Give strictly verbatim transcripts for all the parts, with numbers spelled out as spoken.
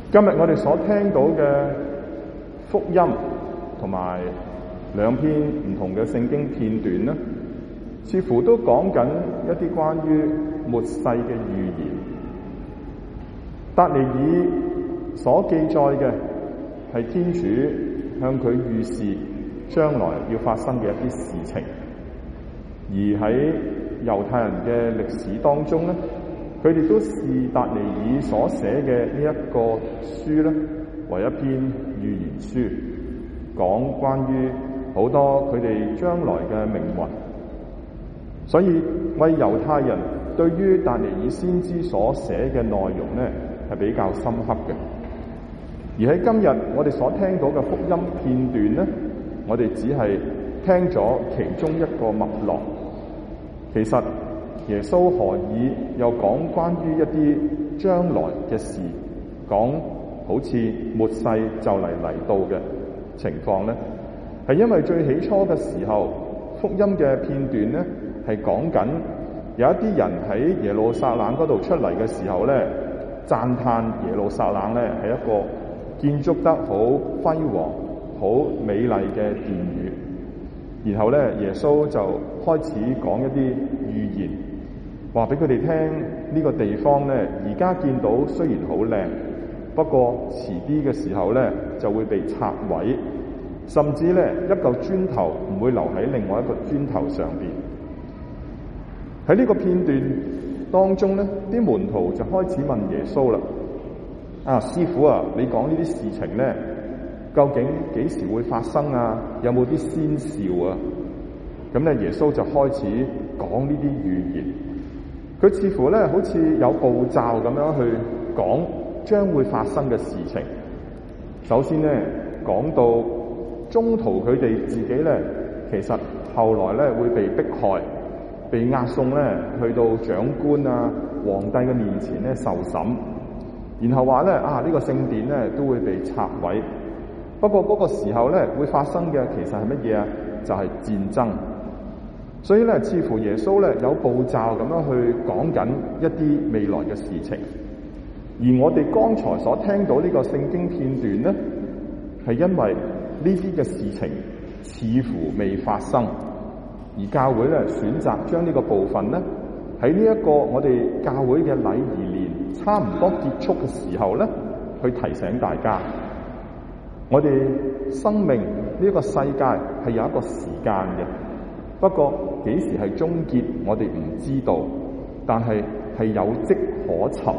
今日我哋所聽到嘅福音同埋兩篇唔同嘅聖經片段呢，似乎都講緊一啲關於末世嘅預言。達尼爾所記載嘅係天主向佢預示將來要發生嘅一啲事情，而喺猶太人嘅歷史當中咧，佢哋都視達尼爾所寫嘅呢一個書咧為一篇預言書，講關於好多佢哋將來嘅命運。所以為猶太人對於達尼爾先知所寫嘅內容咧係比較深刻嘅。而喺今日我哋所聽到嘅福音片段咧，我哋只係聽咗其中一個脈絡。其實耶穌何以又講關於一啲將來嘅事，講好似末世就嚟嚟到嘅情況呢？係因為最起初嘅時候，福音嘅片段呢係講緊有一啲人喺耶路撒冷嗰度出嚟嘅時候呢，讚嘆耶路撒冷呢係一個建築得好輝煌、好美麗嘅殿宇。然後咧，耶穌就開始講一啲預言，話俾佢哋聽呢個地方咧，而家見到雖然好靚，不過遲啲嘅時候咧就會被拆毀，甚至咧一嚿磚頭唔會留喺另外一個磚頭上邊。喺呢個片段當中咧，啲門徒就開始問耶穌啦：啊，師傅啊，你講呢啲事情咧，究竟幾時會發生啊？有冇啲先兆啊？咁咧，耶穌就開始講呢啲預言。佢似乎咧好似有步驟咁樣去講將會發生嘅事情。首先咧，講到中途佢哋自己咧，其實後來咧會被迫害，被押送咧去到長官啊、皇帝嘅面前咧受審。然後話咧啊，呢個聖殿咧都會被拆毀。不過嗰個時候咧，會發生嘅其實係乜嘢啊？就係戰爭。所以咧，似乎耶穌咧有步驟咁樣去講緊一啲未來嘅事情。而我哋剛才所聽到呢個聖經片段咧，係因為呢啲嘅事情似乎未發生，而教會咧選擇將呢個部分咧喺呢一個我哋教會嘅禮儀年差唔多結束嘅時候咧，去提醒大家。我哋生命呢一個世界係有一個時間嘅，不過幾時係終結我哋唔知道，但係係有跡可尋。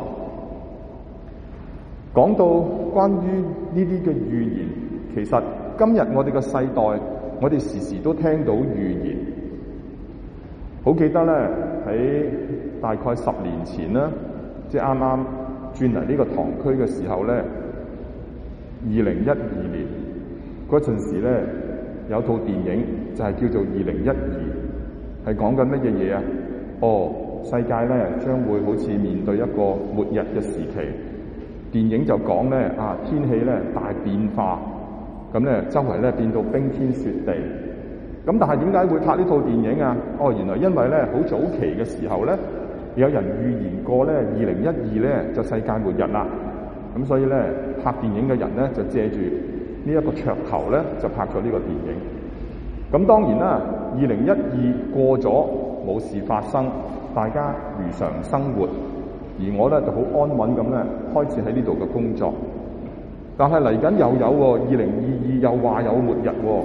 講到關於呢啲嘅預言，其實今日我哋嘅世代，我哋時時都聽到預言。好記得咧，喺大概十年前啦，即係啱啱轉嚟呢個堂區嘅時候咧，二零一二年嗰陣時咧，有套電影就係叫做二零一二，係講緊乜嘢嘢啊？哦，世界咧將會好似面對一個末日嘅時期。電影就講咧啊，天氣咧大變化，咁咧周圍咧變到冰天雪地。咁但係點解會拍呢套電影啊？哦，原來因為咧好早期嘅時候咧，有人預言過咧二零一二咧就世界末日啦。咁所以咧，拍電影嘅人咧就借住呢一個噱頭咧，就拍咗呢個電影。咁當然啦，二零一二過咗冇事發生，大家如常生活，而我咧就好安穩咁咧開始喺呢度嘅工作。但係嚟緊又有喎，二零二二又話有末日喎。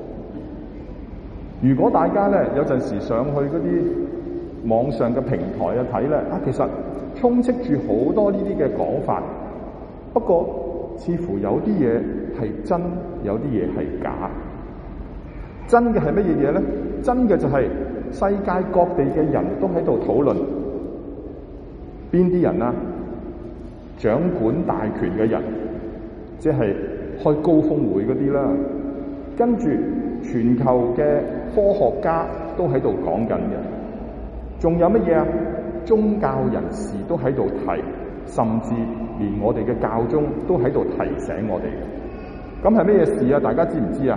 如果大家咧有陣時上去嗰啲網上嘅平台啊睇咧，啊其實充斥住好多呢啲嘅講法。不過，似乎有啲嘢係真，有啲嘢係假。真嘅係乜嘢嘢咧？真嘅就係世界各地嘅人都喺度討論，邊啲人啊？掌管大權嘅人，即係開高峰會嗰啲啦。跟住全球嘅科學家都喺度講緊嘅。仲有乜嘢啊？宗教人士都喺度提。甚至連我哋嘅教宗都喺度提醒我哋嘅，咁係咩嘢事啊？大家知唔知啊？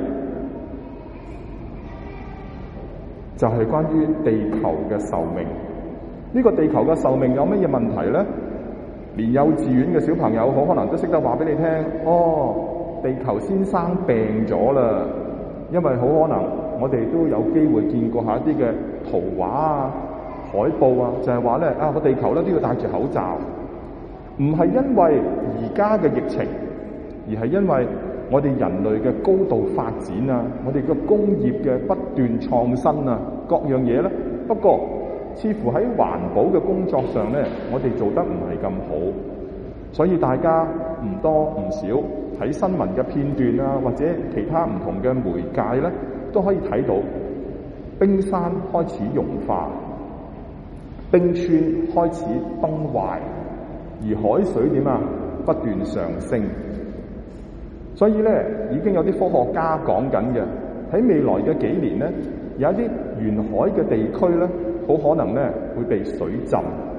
就係關於地球嘅壽命。呢個地球嘅壽命有乜嘢問題咧？ 連幼稚園嘅小朋友好可能都識得話俾你聽，哦，地球先生病咗啦。因為好可能我哋都有機會見過下一啲嘅圖畫啊、海報啊，就係話咧啊，個地球咧都要戴住口罩。唔係因為而家嘅疫情，而係因為我哋人類嘅高度發展啊，我哋嘅工業嘅不斷創新啊，各樣嘢咧。不過似乎喺環保嘅工作上咧，我哋做得唔係咁好，所以大家唔多唔少睇新聞嘅片段啊，或者其他唔同嘅媒介咧，都可以睇到冰山開始融化，冰川開始崩壞，而海水點啊不斷上升。所以咧，已經有啲科學家講緊嘅，喺未來嘅幾年咧，有一啲沿海嘅地區咧，好可能咧會被水浸。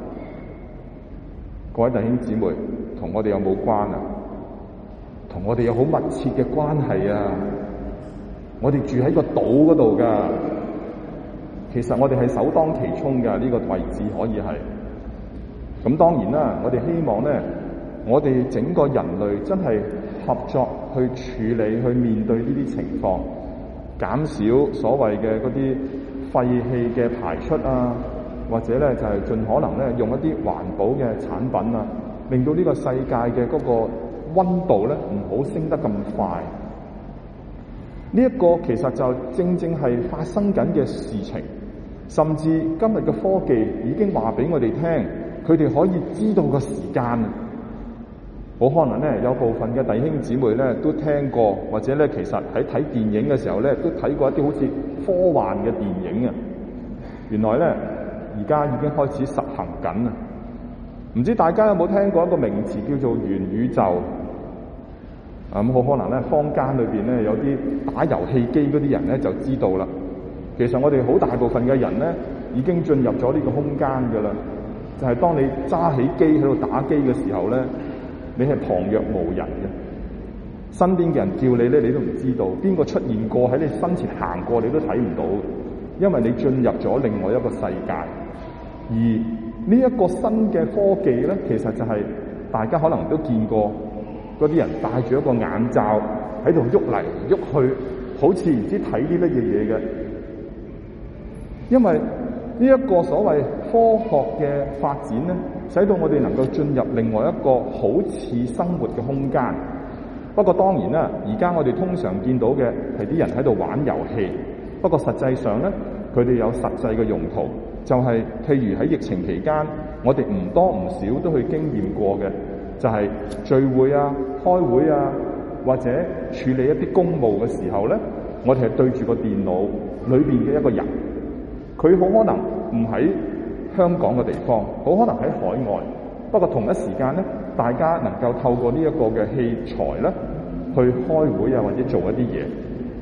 各位弟兄姊妹，同我哋有冇關啊？同我哋有好密切嘅關係啊！我哋住喺個島嗰度噶，其實我哋係首當其衝噶，呢個位置可以係。咁當然啦，我哋希望咧，我哋整個人類真係合作去處理、去面對呢啲情況，減少所謂嘅嗰啲廢氣嘅排出啊，或者咧就係盡可能咧用一啲環保嘅產品啊，令到呢個世界嘅嗰個溫度咧唔好升得咁快。呢一個其實就正正係發生緊嘅事情，甚至今日嘅科技已經話俾我哋聽，佢哋可以知道個時間。好可能咧，有部分嘅弟兄姊妹咧都聽過，或者咧其實喺睇電影嘅時候咧都睇過一啲好似科幻嘅電影啊。原來咧而家已經開始實行緊啊！唔知大家有冇聽過一個名詞叫做元宇宙？啊咁好可能咧，坊間裏邊咧有啲打遊戲機嗰啲人咧就知道啦。其實我哋好大部分嘅人咧已經進入咗呢個空間㗎啦。就係當你揸起機喺度打機嘅時候咧，你係旁若無人嘅，身邊嘅人叫你咧，你都唔知道邊個出現過喺你身前行過，你都睇唔到，因為你進入咗另外一個世界。而呢一個新嘅科技咧，其實就係大家可能都見過嗰啲人戴住一個眼罩喺度喐嚟喐去，好似唔知睇啲乜嘢嘢嘅。因為呢一個所謂科學嘅發展咧，使到我哋能夠進入另外一個好似生活嘅空間。不過當然啦，而家我哋通常見到嘅係啲人喺度玩遊戲，不過實際上咧，佢哋有實際嘅用途，就係譬如喺疫情期間，我哋唔多唔少都去經驗過嘅，就係聚會啊、開會啊，或者處理一啲公務嘅時候咧，我哋係對住個電腦裏邊嘅一個人。佢好可能唔喺香港嘅地方，好可能喺海外。不過同一時間咧，大家能夠透過呢一個嘅器材咧，去開會啊，或者做一啲嘢。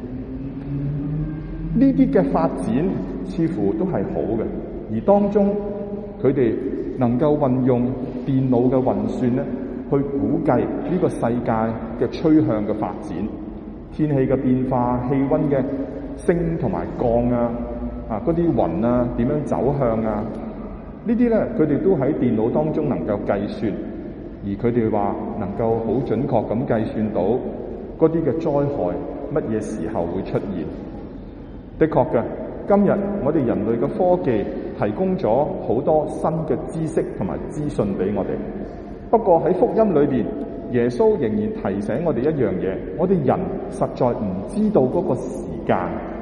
呢啲嘅發展似乎都係好嘅，而當中佢哋能夠運用電腦嘅運算咧，去估計呢個世界嘅趨向嘅發展，天氣嘅變化、氣溫嘅升同埋降啊。啊！嗰啲雲啊，點樣走向啊？呢啲咧，佢哋都喺電腦當中能夠計算，而佢哋話能夠好準確咁計算到嗰啲嘅災害乜嘢時候會出現。的確嘅，今日我哋人類嘅科技提供咗好多新嘅知識同埋資訊俾我哋。不過喺福音裏邊，耶穌仍然提醒我哋一樣嘢：我哋人實在唔知道嗰個時間。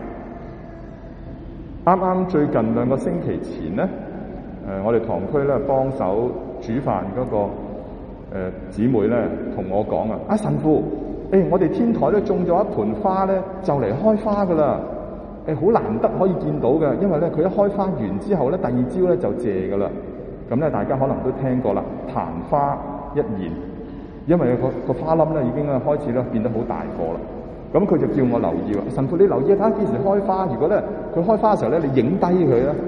啱啱最近兩個星期前咧，誒、呃、我哋堂區咧幫手煮飯嗰、那個誒姊、呃、妹咧同我講啊，阿神父，誒、欸、我哋天台咧種咗一盆花咧，就嚟開花噶啦，誒、欸、好難得可以見到嘅，因為咧佢一開花完之後咧，第二朝咧就謝噶啦。咁咧大家可能都聽過啦，曇花一現，因為個個花冧咧已經咧開始咧變得好大個啦。咁佢就叫我留意喎，神父你留意下睇下幾時開花，如果咧佢開花嘅時候咧，你影低佢啦。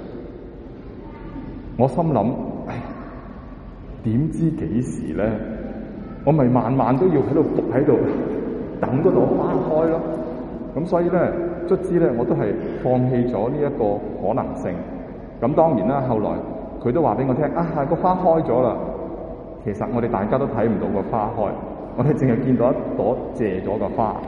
我心諗，唉，點知幾時咧？我咪晚晚都要喺度伏喺度等嗰朵花開咯。咁所以咧，卒之咧我都係放棄咗呢一個可能性。咁當然啦，後來佢都話俾我聽，啊個花開咗啦。 其實我哋大家都睇唔到個花開，我哋淨係見到一朵謝咗個花。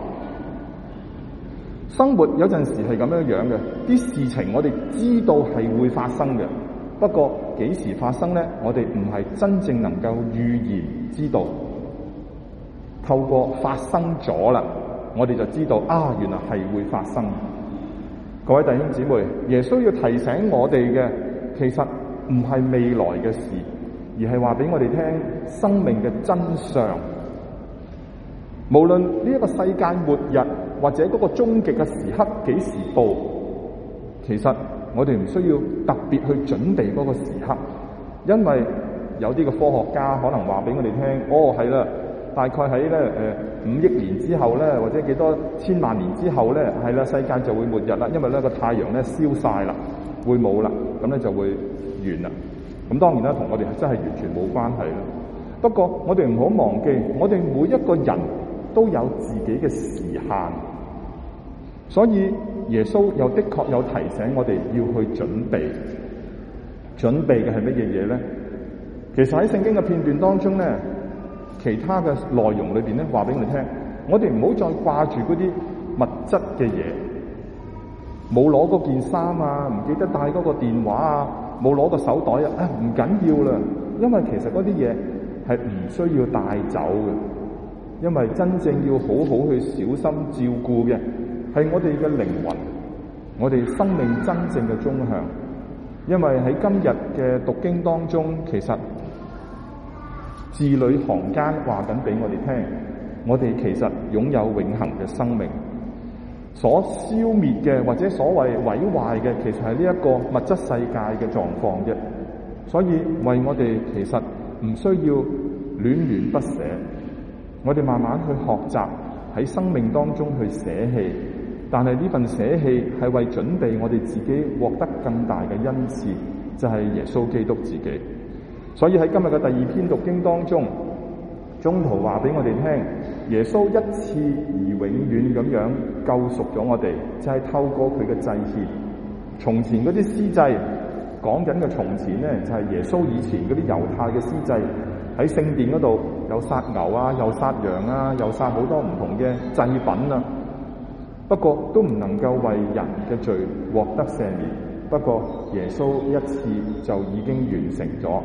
生活有陣時係咁樣樣嘅，啲事情我哋知道係會發生嘅，不過幾時發生呢？我哋唔係真正能夠預言知道。透過發生咗啦，我哋就知道啊，原來係會發生。各位弟兄姊妹，耶穌要提醒我哋嘅，其實唔係未來嘅事，而係話俾我哋聽生命嘅真相。無論呢一個世界末日或者嗰個終極嘅時刻幾時到，其實我哋唔需要特別去準備嗰個時刻，因為有啲嘅科學家可能話俾我哋聽，哦係啦，大概喺咧誒五億年之後咧，或者幾多千萬年之後咧，係啦，世界就會末日啦，因為咧個太陽咧燒晒啦，會冇啦，咁咧就會完啦。咁當然啦，同我哋真係完全冇關係啦。不過我哋唔好忘記，我哋每一個人都有自己嘅時限，所以耶穌又的確有提醒我哋要去準備。準備嘅係乜嘢嘢咧？其實喺聖經嘅片段當中咧，其他嘅內容裏邊咧，話俾我哋聽，我哋唔好再掛住嗰啲物質嘅嘢，冇攞嗰件衫啊，唔記得帶嗰個電話啊，冇攞個手袋啊，啊唔緊要啦，因為其實嗰啲嘢係唔需要帶走嘅。因為真正要好好去小心照顧嘅係我哋嘅靈魂，我哋生命真正嘅終向。因為喺今日嘅讀經當中，其實字裏行間話緊俾我哋聽，我哋其實擁有永恆嘅生命，所消滅嘅或者所謂毀壞嘅，其實係呢一個物質世界嘅狀況啫。所以為我哋其實唔需要戀戀不捨。我哋慢慢去學習喺生命當中去捨棄，但係呢份捨棄係為準備我哋自己獲得更大嘅恩賜，就係耶穌基督自己。所以喺今日嘅第二篇讀經當中，中途話俾我哋聽，耶穌一次而永遠咁樣救贖咗我哋，就係透過佢嘅祭獻。從前嗰啲司祭，講緊嘅從前咧，就係耶穌以前嗰啲猶太嘅司祭。喺聖殿嗰度又殺牛啊，又殺羊啊，又殺好多唔同嘅祭品啊。不過都唔能夠為人嘅罪獲得赦免。不過耶穌一次就已經完成咗。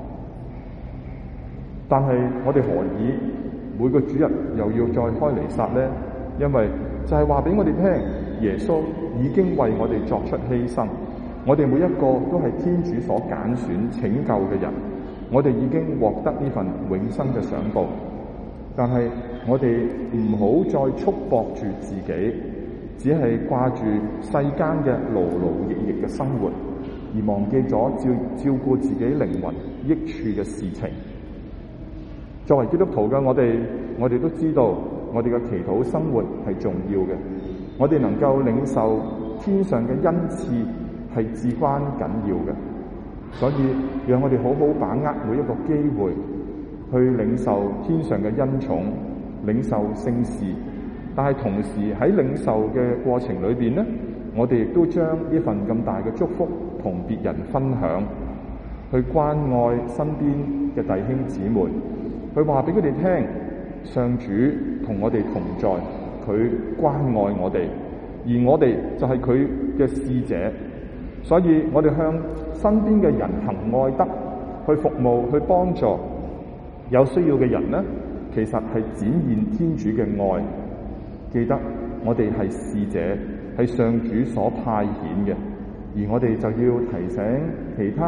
但係我哋何以每個主日又要再開彌撒呢？因為就係話俾我哋聽，耶穌已經為我哋作出犧牲。我哋每一個都係天主所揀選拯救嘅人。我哋已經獲得呢份永生嘅賞報，但係我哋唔好再束縛住自己，只係掛住世間嘅勞勞役役嘅生活，而忘記咗照照顧自己靈魂益處嘅事情。作為基督徒嘅我哋，我哋都知道我哋嘅祈禱生活係重要嘅，我哋能夠領受天上嘅恩賜係至關緊要嘅。所以讓我哋好好把握每一個機會去領受天上嘅恩寵，領受聖事。但係同時喺領受嘅過程裏邊咧，我哋亦都將呢份咁大嘅祝福同別人分享，去關愛身邊嘅弟兄姊妹，去話俾佢哋聽，上主同我哋同在，佢關愛我哋，而我哋就係佢嘅使者。所以我哋向身邊嘅人行愛德，去服務，去幫助有需要嘅人呢，其實係展現天主嘅愛。記得我哋係使者，係上主所派遣嘅，而我哋就要提醒其他